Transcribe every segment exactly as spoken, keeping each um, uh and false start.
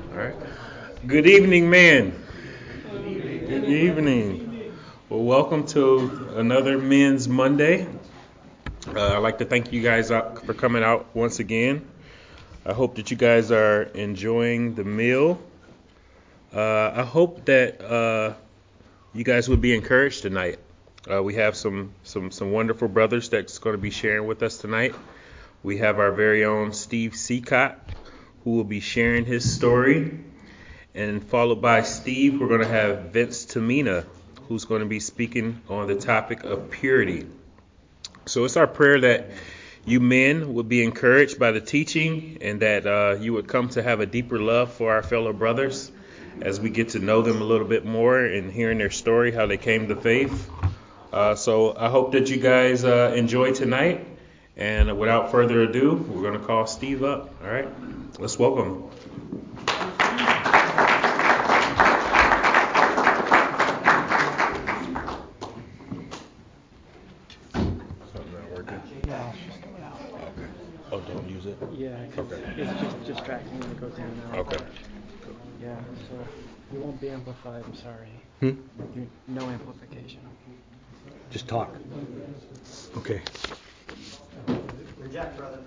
All right. Good evening, man. Good evening. Well, welcome to another Men's Monday. Uh, I'd like to thank you guys out for coming out once again. I hope that you guys are enjoying the meal. Uh, I hope that uh, you guys would be encouraged tonight. Uh, we have some, some, some wonderful brothers that's going to be sharing with us tonight. We have our very own Steve Seacott, who will be sharing his story. And followed by Steve, we're going to have Vince Tamina, who's going to be speaking on the topic of purity. So it's our prayer that you men would be encouraged by the teaching and that uh, you would come to have a deeper love for our fellow brothers as we get to know them a little bit more and hearing their story, how they came to faith. Uh, so I hope that you guys uh, enjoy tonight. And without further ado, we're going to call Steve up. All right, let's welcome him. Oh, don't use it? Yeah, because okay. It's just distracting when it goes in and out. Okay. Yeah, so you won't be amplified, I'm sorry. Hmm? You, no amplification. Just talk. Okay. Reject, brother.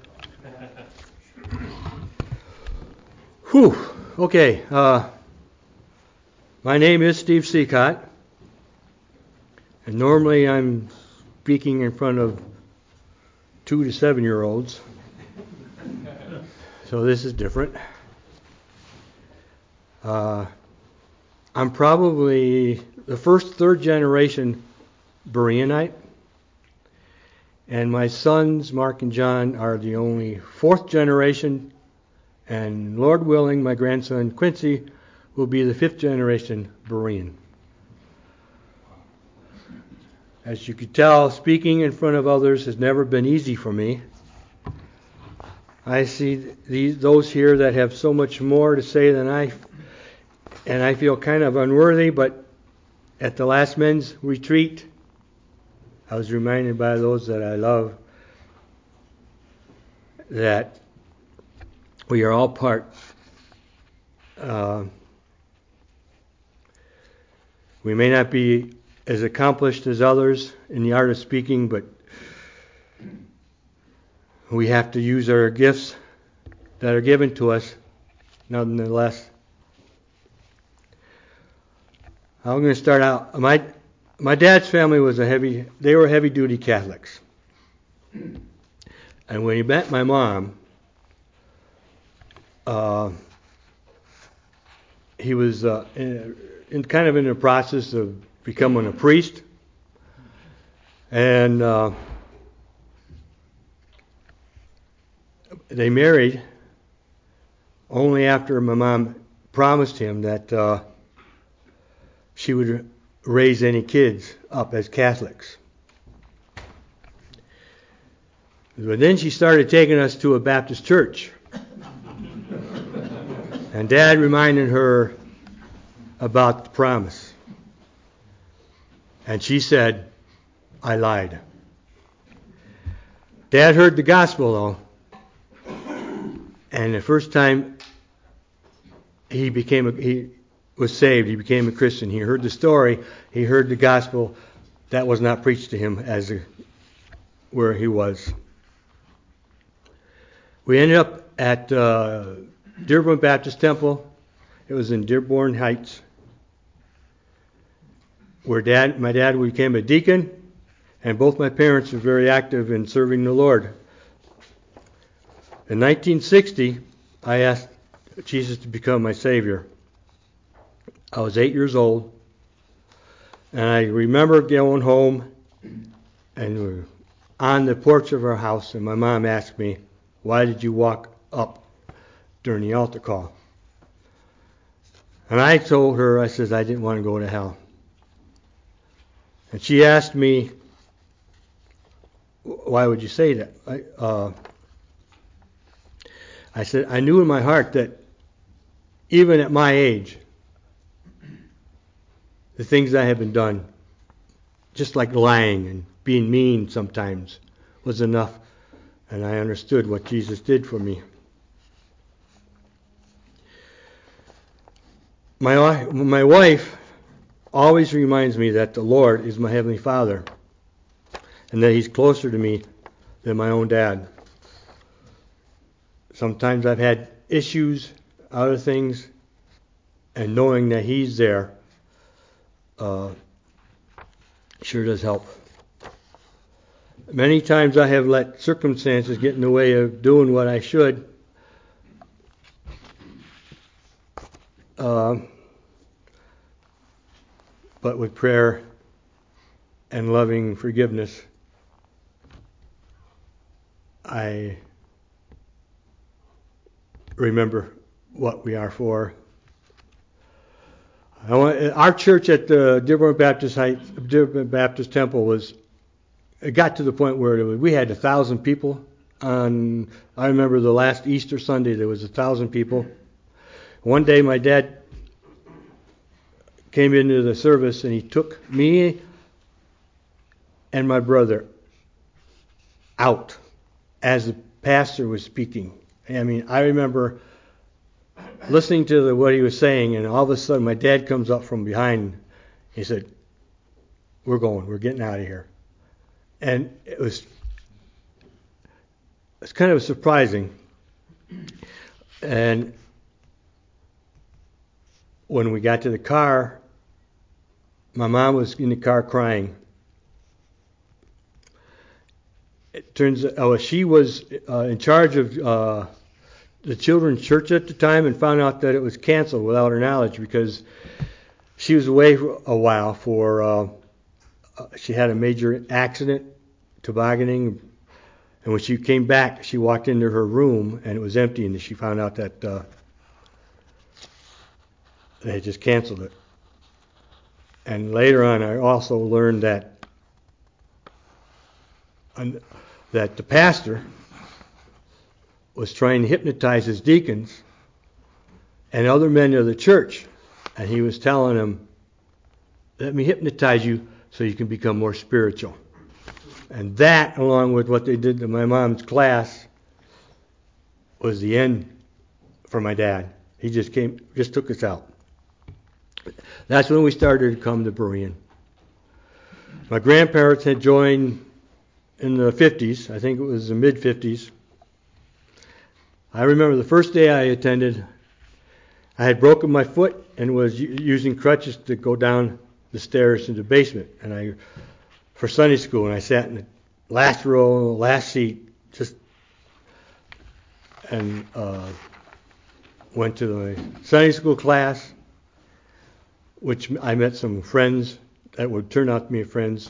Whew. Okay. Uh, my name is Steve Seacott. And normally I'm speaking in front of two to seven year olds. So this is different. Uh, I'm probably the first third generation Bereanite. And my sons, Mark and John, are the only fourth generation. And Lord willing, my grandson Quincy will be the fifth generation Berean. As you could tell, speaking in front of others has never been easy for me. I see these, those here that have so much more to say than I, and I feel kind of unworthy, but at the last men's retreat, I was reminded by those that I love that we are all part. Uh, we may not be as accomplished as others in the art of speaking, but we have to use our gifts that are given to us, nonetheless. I'm going to start out. My my dad's family was a heavy. They were heavy duty Catholics, and when he met my mom, uh, he was uh, in, in kind of in the process of becoming a priest, and uh, they married only after my mom promised him that uh, she would raise any kids up as Catholics. But then she started taking us to a Baptist church. And Dad reminded her about the promise. And she said, I lied. Dad heard the gospel, though. And the first time he became a, he was saved, he became a Christian. He heard the story, he heard the gospel. That was not preached to him as a, where he was. We ended up at uh, Dearborn Baptist Temple. It was in Dearborn Heights, where dad, my dad became a deacon, and both my parents were very active in serving the Lord. In nineteen sixty, I asked Jesus to become my Savior. I was eight years old, and I remember going home, and we were on the porch of our house, and my mom asked me, why did you walk up during the altar call? And I told her, I said, I didn't want to go to hell. And she asked me, why would you say that? I, uh, I said, I knew in my heart that even at my age, the things that have been done, just like lying and being mean sometimes, was enough. And I understood what Jesus did for me. My, wi- my wife always reminds me that the Lord is my Heavenly Father and that He's closer to me than my own dad. Sometimes I've had issues, other things, and knowing that He's there uh, sure does help. Many times I have let circumstances get in the way of doing what I should. Uh, but with prayer and loving forgiveness, I remember what we are for. I want, our church at the Dearborn Baptist Heights, Dearborn Baptist Temple was, it got to the point where it was, we had a thousand people on, I remember the last Easter Sunday there was a thousand people. One day my dad came into the service and he took me and my brother out as the pastor was speaking. I mean, I remember listening to the, what he was saying, and all of a sudden my dad comes up from behind. He said, "We're going. We're getting out of here." And it was it's kind of surprising. And when we got to the car, my mom was in the car crying. It turns out oh, she was uh, in charge of uh, the children's church at the time and found out that it was canceled without her knowledge because she was away for a while for uh, she had a major accident, tobogganing, and when she came back, she walked into her room and it was empty, and she found out that uh, they had just canceled it. And later on, I also learned that that the pastor was trying to hypnotize his deacons and other men of the church, and he was telling them, "Let me hypnotize you so you can become more spiritual." And that, along with what they did to my mom's class, was the end for my dad. He just came, just took us out. That's when we started to come to Berean. My grandparents had joined in the fifties. I think it was the mid-fifties. I remember the first day I attended, I had broken my foot and was u- using crutches to go down the stairs in the basement. And I, for Sunday school, and I sat in the last row, last seat, just and uh, went to the Sunday school class, which I met some friends that would turn out to be friends.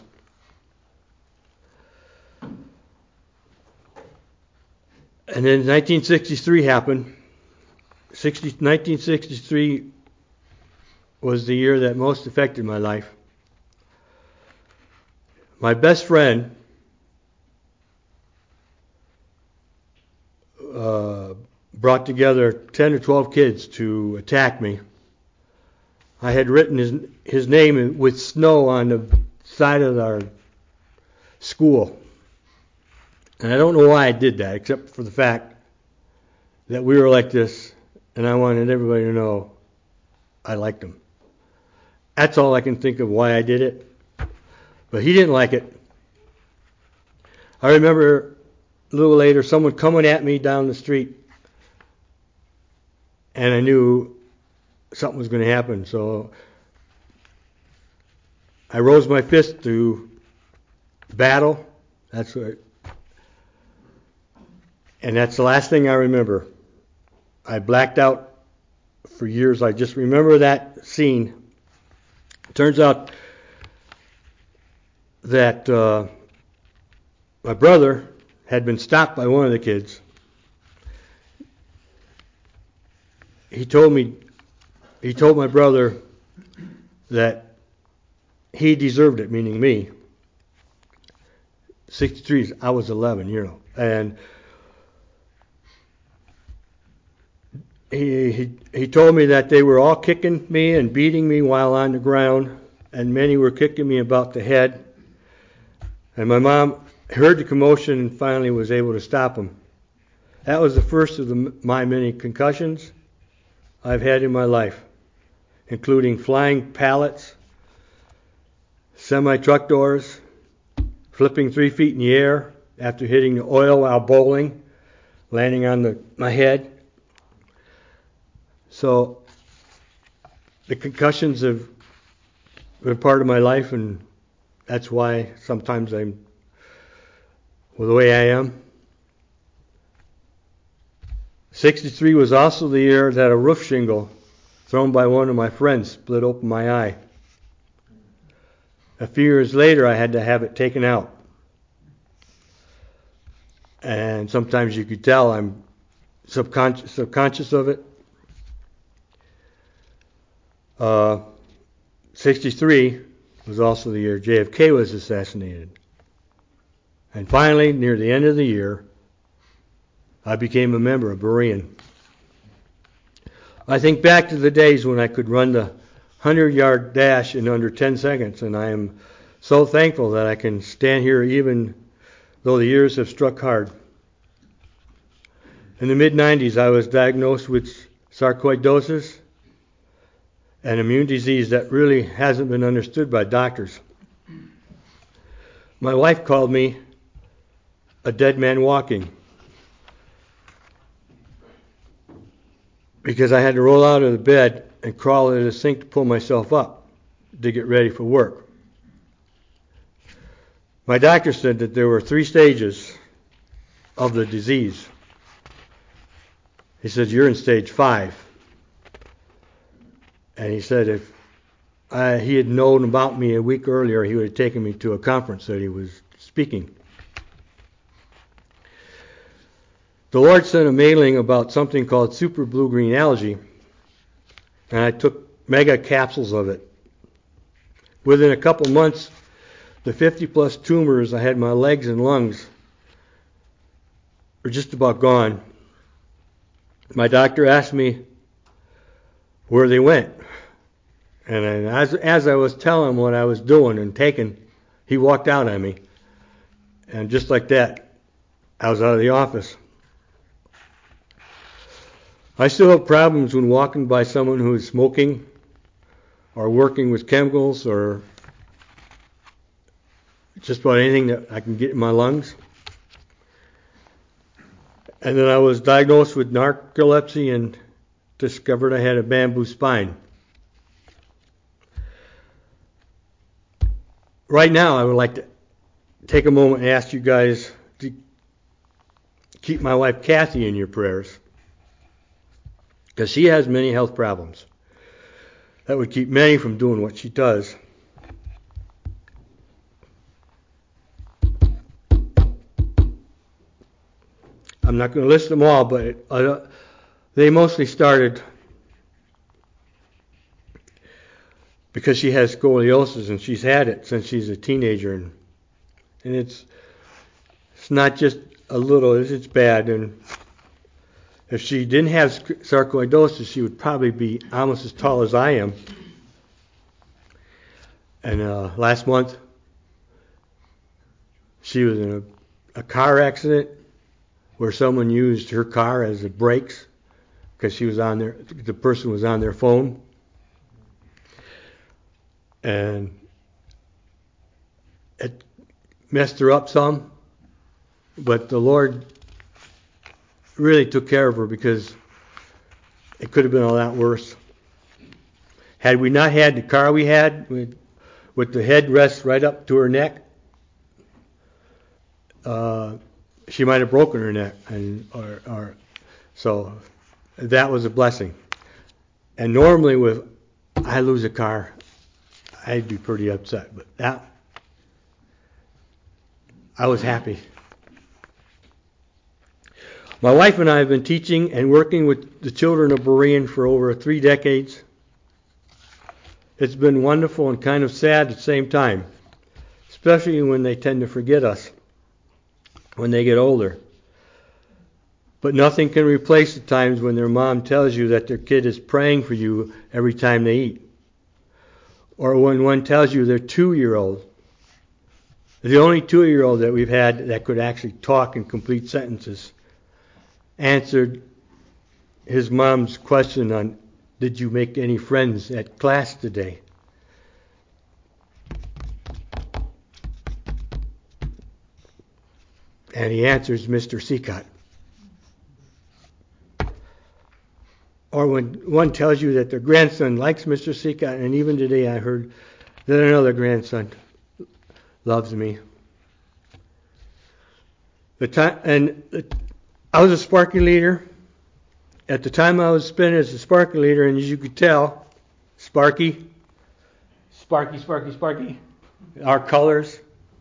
And then nineteen sixty-three happened. sixty, nineteen sixty-three was the year that most affected my life. My best friend uh, brought together ten or twelve kids to attack me. I had written his his name with snow on the side of our school. And I don't know why I did that, except for the fact that we were like this, and I wanted everybody to know I liked him. That's all I can think of why I did it. But he didn't like it. I remember a little later someone coming at me down the street, and I knew something was going to happen. So I rose my fist to battle. That's what. And that's the last thing I remember. I blacked out for years. I just remember that scene. Turns out that uh, my brother had been stopped by one of the kids. He told me, he told my brother that he deserved it, meaning me. sixty-three, I was eleven, you know. And He, he he told me that they were all kicking me and beating me while on the ground, and many were kicking me about the head. And my mom heard the commotion and finally was able to stop them. That was the first of the, my many concussions I've had in my life, including flying pallets, semi-truck doors, flipping three feet in the air after hitting the oil while bowling, landing on the, my head. So the concussions have been part of my life, and that's why sometimes I'm well, the way I am. sixty-three was also the year that a roof shingle thrown by one of my friends split open my eye. A few years later, I had to have it taken out. And sometimes you could tell I'm subconscious, subconscious of it. Uh, sixty-three was also the year J F K was assassinated. And finally, near the end of the year, I became a member of Berean. I think back to the days when I could run the hundred-yard dash in under ten seconds, and I am so thankful that I can stand here even though the years have struck hard. In the mid nineties, I was diagnosed with sarcoidosis, an immune disease that really hasn't been understood by doctors. My wife called me a dead man walking because I had to roll out of the bed and crawl to the sink to pull myself up to get ready for work. My doctor said that there were three stages of the disease. He said, "You're in stage five." And he said if I, he had known about me a week earlier, he would have taken me to a conference that he was speaking. The Lord sent a mailing about something called super blue-green algae, and I took mega capsules of it. Within a couple months, the fifty-plus tumors I had in my legs and lungs were just about gone. My doctor asked me where they went. And as, as I was telling him what I was doing and taking, he walked out on me. And just like that, I was out of the office. I still have problems when walking by someone who is smoking or working with chemicals or just about anything that I can get in my lungs. And then I was diagnosed with narcolepsy and discovered I had a bamboo spine. Right now, I would like to take a moment and ask you guys to keep my wife Kathy in your prayers, because she has many health problems that would keep many from doing what she does. I'm not going to list them all, but uh, they mostly started because she has scoliosis, and she's had it since she's a teenager, and and it's it's not just a little, it's, it's bad. And if she didn't have sarcoidosis, she would probably be almost as tall as I am. And uh, last month, she was in a, a car accident where someone used her car as the brakes because she was on there. The person was on their phone. And it messed her up some, but the Lord really took care of her because it could have been a lot worse. Had we not had the car we had with, with the headrest right up to her neck, uh, she might have broken her neck, and or, or so that was a blessing. And normally, with I lose a car, I'd be pretty upset, but that, I was happy. My wife and I have been teaching and working with the children of Berean for over three decades. It's been wonderful and kind of sad at the same time, especially when they tend to forget us when they get older. But nothing can replace the times when their mom tells you that their kid is praying for you every time they eat. Or when one tells you their two-year-old, the only two-year-old that we've had that could actually talk in complete sentences, answered his mom's question on did you make any friends at class today? And he answers, Mister Seacott. Or when one tells you that their grandson likes Mister Seacott, and even today I heard that another grandson loves me. The time, and I was a Sparky leader. At the time I was spent as a Sparky leader, and as you could tell, Sparky, Sparky, Sparky, Sparky, our colors,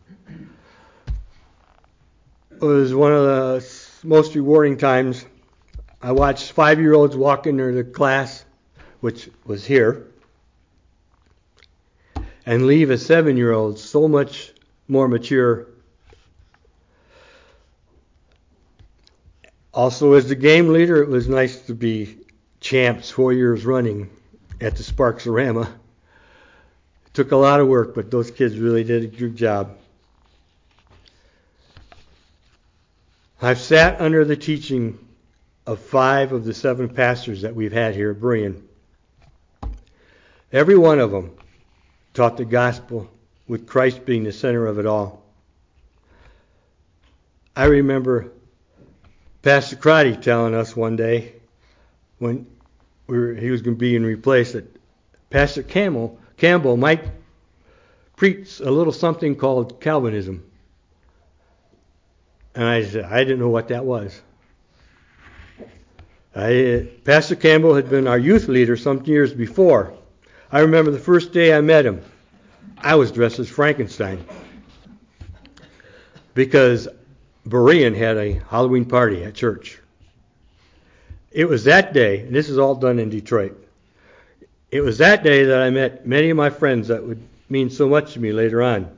was one of the most rewarding times. I watched five-year-olds walk into the class, which was here, and leave as seven-year-olds so much more mature. Also, as the game leader, it was nice to be champs four years running at the Sparks-O-Rama. It took a lot of work, but those kids really did a good job. I've sat under the teaching of five of the seven pastors that we've had here at Berean. Every one of them taught the gospel with Christ being the center of it all. I remember Pastor Crotty telling us one day when we were, he was going to be replaced that Pastor Campbell, Campbell might preach a little something called Calvinism. And I said, I didn't know what that was. I, Pastor Campbell had been our youth leader some years before. I remember the first day I met him, I was dressed as Frankenstein because Berean had a Halloween party at church. It was that day, and this is all done in Detroit. It was that day that I met many of my friends that would mean so much to me later on.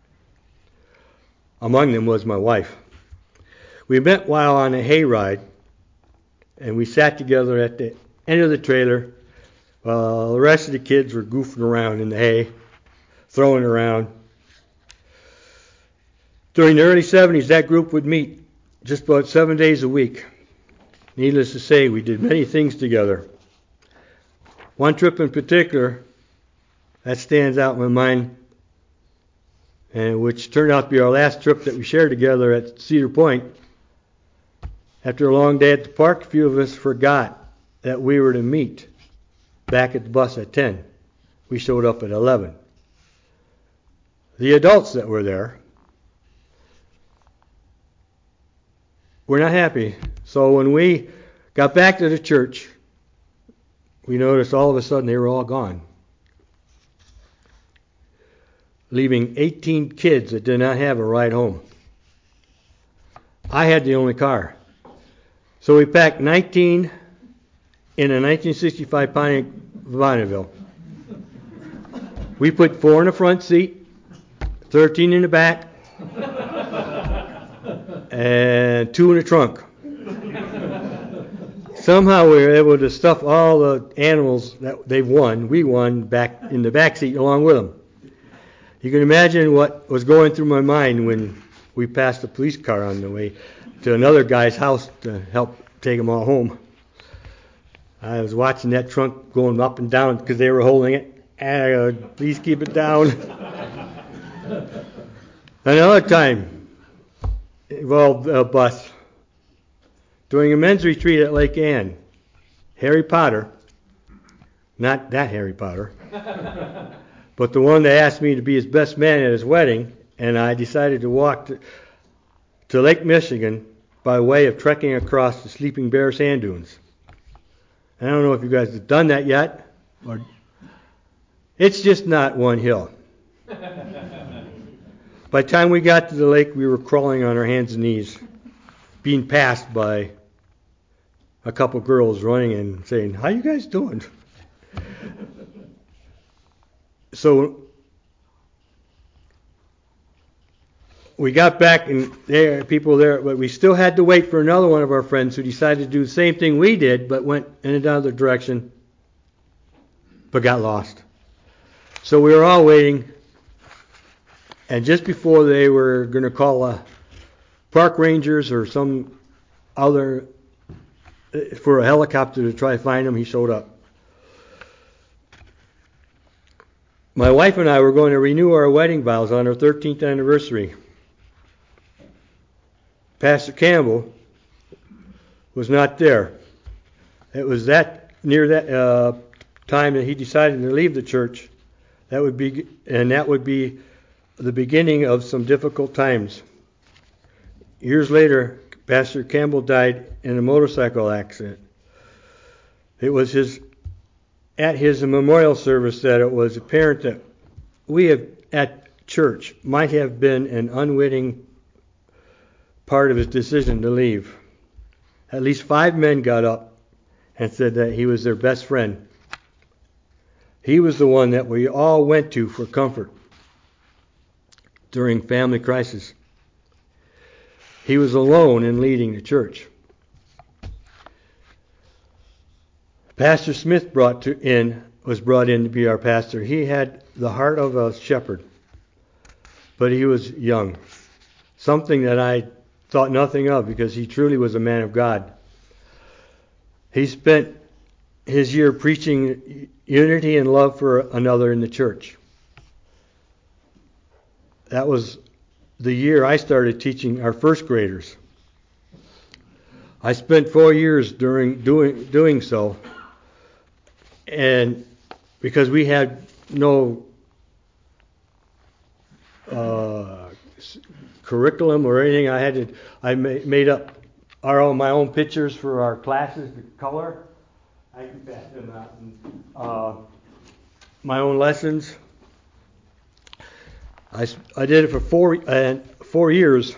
Among them was my wife. We met while on a hayride, and we sat together at the end of the trailer while the rest of the kids were goofing around in the hay, throwing around. During the early seventies, that group would meet just about seven days a week. Needless to say, we did many things together. One trip in particular that stands out in my mind, and which turned out to be our last trip that we shared together at Cedar Point. After a long day at the park, a few of us forgot that we were to meet back at the bus at ten. We showed up at eleven. The adults that were there were not happy. So when we got back to the church, we noticed all of a sudden they were all gone, leaving eighteen kids that did not have a ride home. I had the only car. So we packed nineteen in a nineteen sixty-five Pontiac Bonneville. We put four in the front seat, thirteen in the back, and two in the trunk. Somehow we were able to stuff all the animals that they won, we won, back in the back seat along with them. You can imagine what was going through my mind when we passed a police car on the way to another guy's house to help take them all home. I was watching that trunk going up and down because they were holding it. And I go, please keep it down. Another time involved a bus. During a men's retreat at Lake Ann, Harry Potter, not that Harry Potter, but the one that asked me to be his best man at his wedding, and I decided to walk to, to Lake Michigan by way of trekking across the Sleeping Bear sand dunes. I don't know if you guys have done that yet, or it's just not one hill. By the time we got to the lake, we were crawling on our hands and knees, being passed by a couple girls running and saying, "How you guys doing?" So we got back, and there were people there, but we still had to wait for another one of our friends who decided to do the same thing we did, but went in another direction, but got lost. So we were all waiting, and just before they were going to call a park rangers or some other for a helicopter to try to find him, he showed up. My wife and I were going to renew our wedding vows on our thirteenth anniversary. Pastor Campbell was not there. It was that near that uh, time that he decided to leave the church. That would be, and that would be the beginning of some difficult times. Years later, Pastor Campbell died in a motorcycle accident. It was his at his memorial service that it was apparent that we have, at church might have been an unwitting part of his decision to leave. At least five men got up and said that he was their best friend. He was the one that we all went to for comfort during family crisis. He was alone in leading the church. Pastor Smith brought to in was brought in to be our pastor. He had the heart of a shepherd, but he was young, something that I thought nothing of because he truly was a man of God. He spent his year preaching unity and love for another in the church. That was the year I started teaching our first graders. I spent four years during doing doing so. And because we had no uh, curriculum or anything, I had to. I ma- made up our own my own pictures for our classes to color. I can pass them out. And, uh, my own lessons. I, I did it for four uh, four years.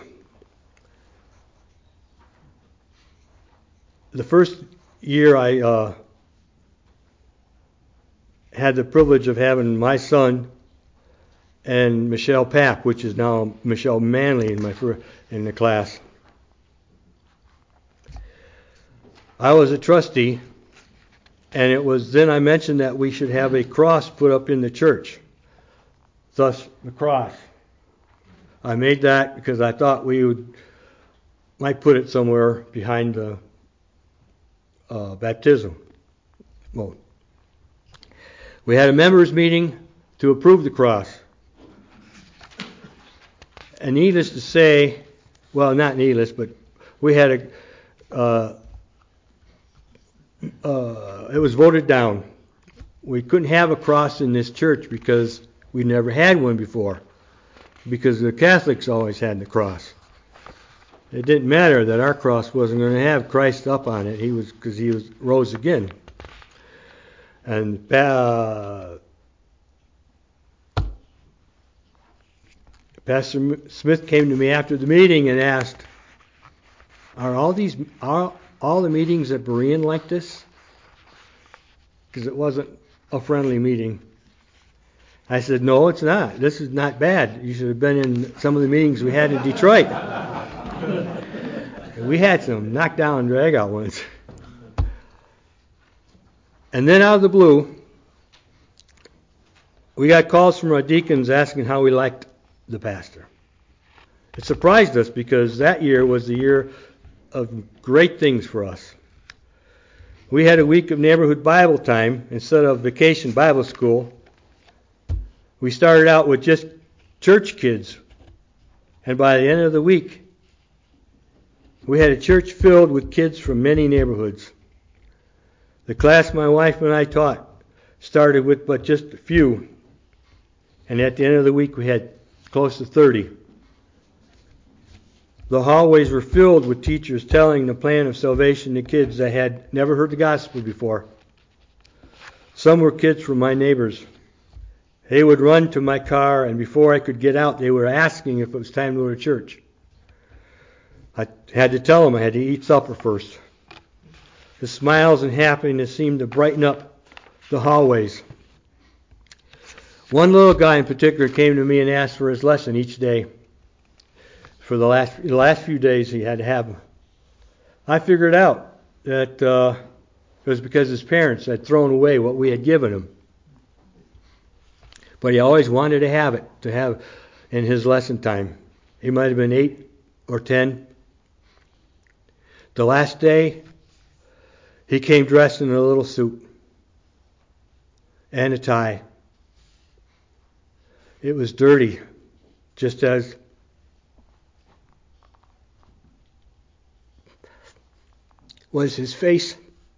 The first year I. Uh, had the privilege of having my son and Michelle Papp, which is now Michelle Manley in my in the class. I was a trustee, and it was then I mentioned that we should have a cross put up in the church. Thus, the cross. I made that because I thought we would might put it somewhere behind the uh, baptism. Well, we had a members' meeting to approve the cross. And needless to say, well, not needless, but we had a, uh, uh, it was voted down. We couldn't have a cross in this church because we never had one before, because the Catholics always had the cross. It didn't matter that our cross wasn't going to have Christ up on it. He was, because he was rose again. And uh, Pastor Smith came to me after the meeting and asked, "Are all these are all the meetings at Berean like this?" Because it wasn't a friendly meeting. I said, "No, it's not. This is not bad. You should have been in some of the meetings we had in Detroit. We had some knockdown, drag out ones." And then out of the blue, we got calls from our deacons asking how we liked the pastor. It surprised us because that year was the year of great things for us. We had a week of neighborhood Bible time instead of vacation Bible school. We started out with just church kids, and by the end of the week, we had a church filled with kids from many neighborhoods. The class my wife and I taught started with but just a few, and at the end of the week we had close to thirty. The hallways were filled with teachers telling the plan of salvation to kids that had never heard the gospel before. Some were kids from my neighbors. They would run to my car, and before I could get out, they were asking if it was time to go to church. I had to tell them I had to eat supper first. The smiles and happiness seemed to brighten up the hallways. One little guy in particular came to me and asked for his lesson each day. For the last the last few days he had to have them. I figured out that uh, it was because his parents had thrown away what we had given him. But he always wanted to have it, to have in his lesson time. He might have been eight or ten. The last day, he came dressed in a little suit and a tie. It was dirty, just as was his face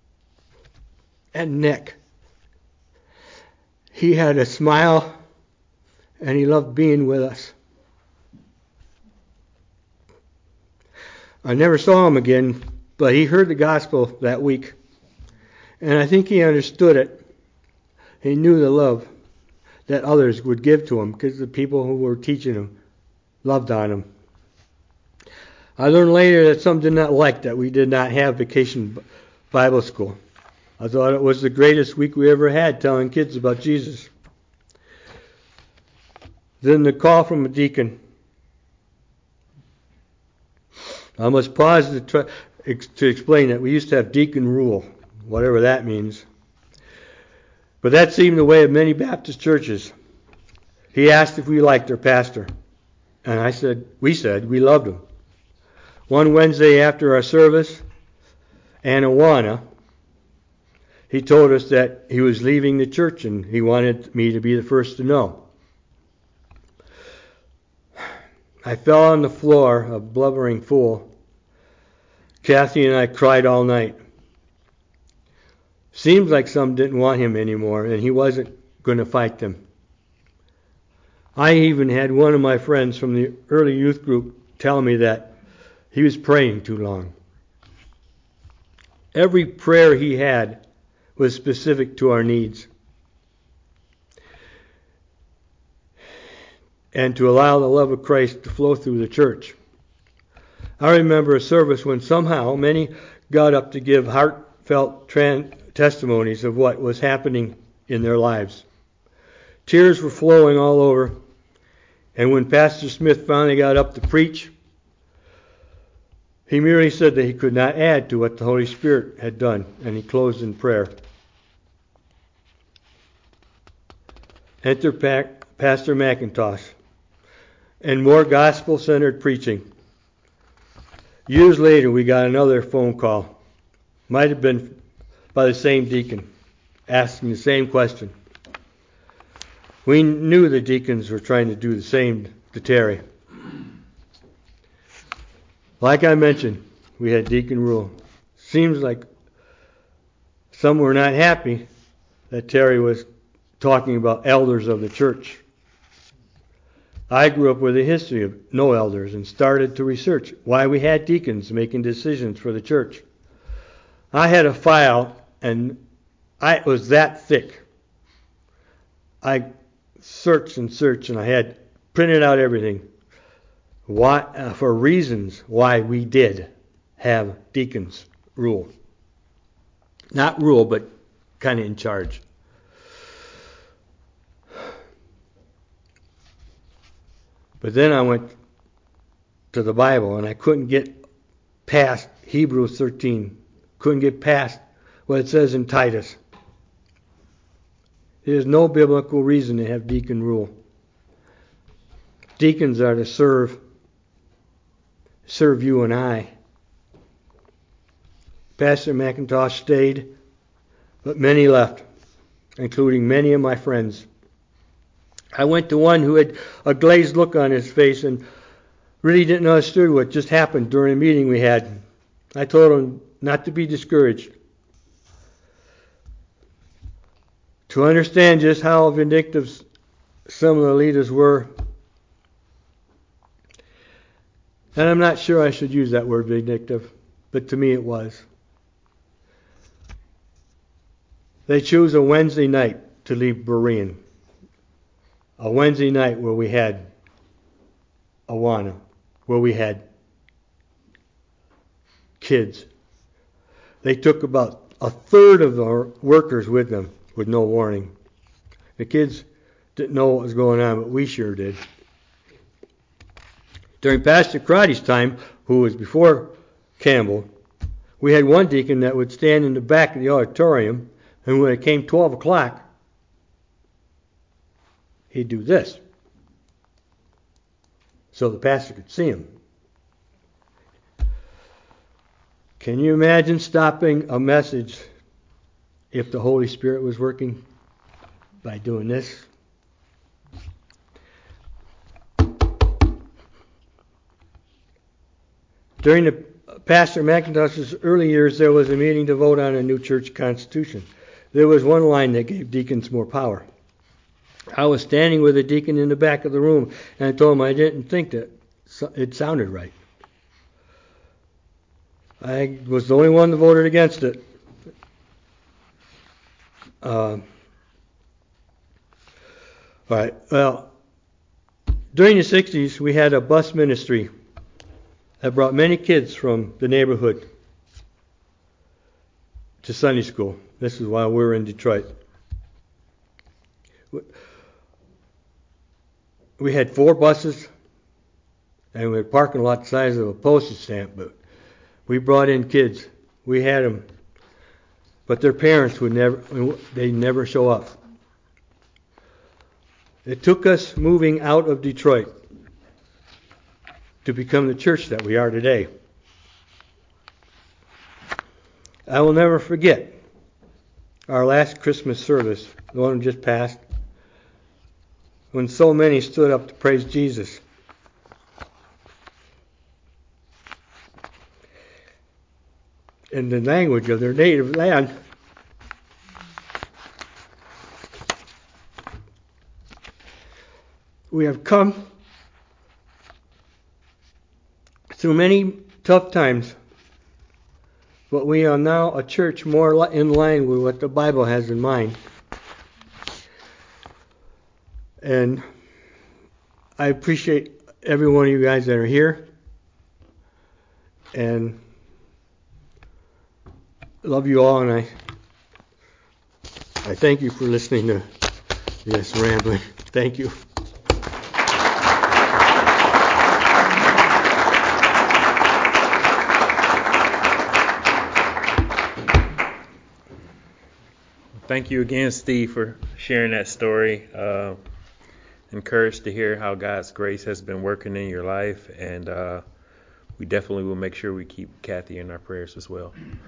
and neck. He had a smile, and he loved being with us. I never saw him again, but he heard the gospel that week, and I think he understood it. He knew the love that others would give to him because the people who were teaching him loved on him. I learned later that some did not like that we did not have vacation Bible school. I thought it was the greatest week we ever had telling kids about Jesus. Then the call from a deacon. I must pause to, try, to explain that we used to have deacon rule, whatever that means. But that seemed the way of many Baptist churches. He asked if we liked their pastor. And I said, we said we loved him. One Wednesday after our service, Anawana, he told us that he was leaving the church and he wanted me to be the first to know. I fell on the floor, a blubbering fool. Kathy and I cried all night. Seems like some didn't want him anymore, and he wasn't going to fight them. I even had one of my friends from the early youth group tell me that he was praying too long. Every prayer he had was specific to our needs, and to allow the love of Christ to flow through the church. I remember a service when somehow many got up to give heartfelt tran- testimonies of what was happening in their lives. Tears were flowing all over, and when Pastor Smith finally got up to preach, he merely said that he could not add to what the Holy Spirit had done, and he closed in prayer. Enter Pastor McIntosh, and more gospel-centered preaching. Years later, we got another phone call. Might have been by the same deacon, asking the same question. We knew the deacons were trying to do the same to Terry. Like I mentioned, we had deacon rule. Seems like some were not happy that Terry was talking about elders of the church. I grew up with a history of no elders and started to research why we had deacons making decisions for the church. I had a file, and I, it was that thick. I searched and searched, and I had printed out everything why, uh, for reasons why we did have deacons rule. Not rule, but kind of in charge. But then I went to the Bible, and I couldn't get past Hebrews thirteen. Couldn't get past what it says in Titus. There's no biblical reason to have deacon rule. Deacons are to serve, serve you and I. Pastor McIntosh stayed, but many left, including many of my friends. I went to one who had a glazed look on his face and really didn't understand what just happened during a meeting we had. I told him not to be discouraged, to understand just how vindictive some of the leaders were. And I'm not sure I should use that word vindictive, but to me it was. They chose a Wednesday night to leave Berean. A Wednesday night where we had Awana, where we had kids. They took about a third of our workers with them with no warning. The kids didn't know what was going on, but we sure did. During Pastor Crotty's time, who was before Campbell, we had one deacon that would stand in the back of the auditorium, and when it came twelve o'clock, he'd do this so the pastor could see him. Can you imagine stopping a message if the Holy Spirit was working by doing this? During the Pastor McIntosh's early years, there was a meeting to vote on a new church constitution. There was one line that gave deacons more power. I was standing with a deacon in the back of the room, and I told him I didn't think that it sounded right. I was the only one that voted against it. Uh, all right. Well, during the sixties, we had a bus ministry that brought many kids from the neighborhood to Sunday school. This is while we were in Detroit. We had four buses, and we had a parking lot the size of a postage stamp, but we brought in kids. We had them, but their parents would never, they'd never show up. It took us moving out of Detroit to become the church that we are today. I will never forget our last Christmas service, the one just passed, when so many stood up to praise Jesus. In the language of their native land. We have come through many tough times, but we are now a church more in line with what the Bible has in mind. And I appreciate every one of you guys that are here. And love you all, and I I thank you for listening to this rambling. Thank you. Thank you again, Steve, for sharing that story. Uh, encouraged to hear how God's grace has been working in your life, and uh, we definitely will make sure we keep Kathy in our prayers as well.